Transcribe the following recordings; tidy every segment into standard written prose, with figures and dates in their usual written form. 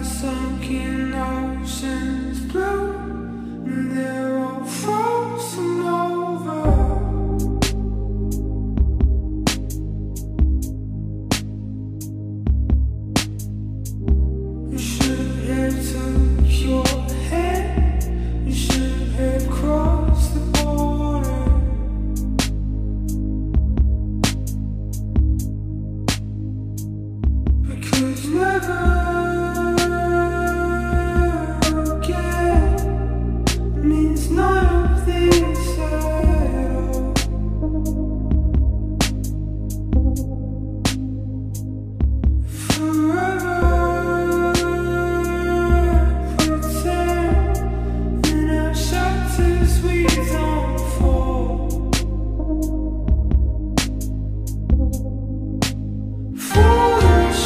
sunken oceans blue, and they're all frozen over. You should have took your hand, you should have crossed the border. Because never means none of this at all. Forever pretend in our shelters we don't fall. Foolish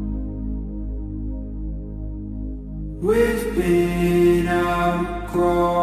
we've been outgrown.